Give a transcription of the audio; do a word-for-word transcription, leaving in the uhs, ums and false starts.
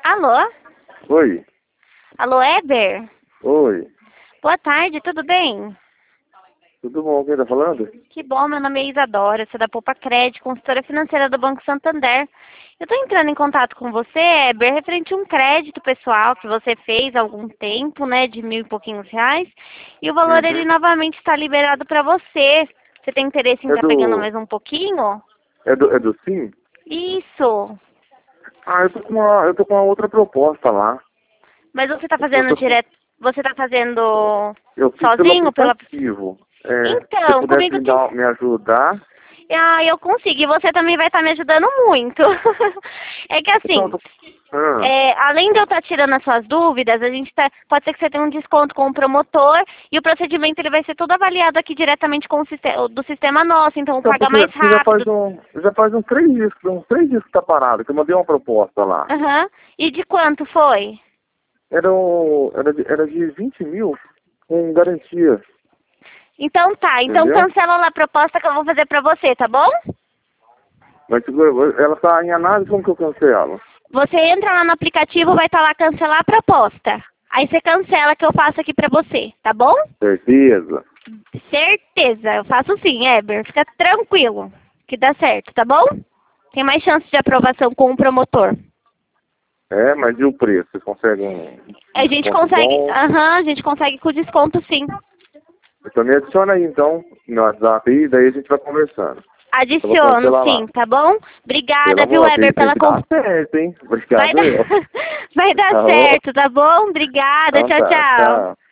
Alô? Oi. Alô, Eber? Oi. Boa tarde, tudo bem? Tudo bom? Quem tá falando? Que bom, meu nome é Isadora, sou da Poupa Crédito, consultora financeira do Banco Santander. Eu estou entrando em contato com você, Eber, referente a um crédito pessoal que você fez há algum tempo, né, de mil e pouquinhos reais, e o valor ele Uhum. novamente está liberado para você. Você tem interesse em É estar pegando do... mais um pouquinho? É do, é do Sim? Isso. Ah, eu tô com uma, eu tô com uma outra proposta lá. Mas você está Eu fazendo tô com... direto, você está fazendo Eu fiz pelo sozinho, pela... aplicativo. É, se você Então, pudesse comigo me tem... dar, me ajudar... Ah, eu consigo. E você também vai estar me ajudando muito. É que Então, eu assim, tô... Ah, é, além de eu estar tirando as suas dúvidas, a gente tá, pode ser que você tenha um desconto com o promotor e o procedimento ele vai ser todo avaliado aqui diretamente com o sistema, do sistema nosso, então então, paga porque, mais porque já faz rápido. um... Já faz uns três dias, uns três dias que tá parado, que eu mandei uma proposta lá. Aham. E de quanto foi? Era, o, era, de, era de vinte mil com garantia, Então tá, então entendeu? cancela lá a proposta que eu vou fazer pra você, tá bom? Mas tipo, ela tá em análise, como que eu cancelo? Você entra lá no aplicativo, vai estar lá cancelar a proposta. Aí você cancela que eu faço aqui pra você, tá bom? Certeza. Certeza, eu faço sim, Eber. Fica tranquilo que dá certo, tá bom? Tem mais chance de aprovação com o promotor. É, mas e o preço? Vocês conseguem um A gente desconto consegue, bom? aham, a gente consegue com desconto sim. Então me adiciona aí então no WhatsApp e daí a gente vai conversando. Eu vou Adiciono cancelar sim, lá. tá bom? Pelo Obrigada, viu, amor, tem, Eber, tem pela que con... dar certo, hein? Vai Obrigado dar, eu. vai dar Tá bom? certo, tá bom? Obrigada, Então tchau, tá, tchau. tchau.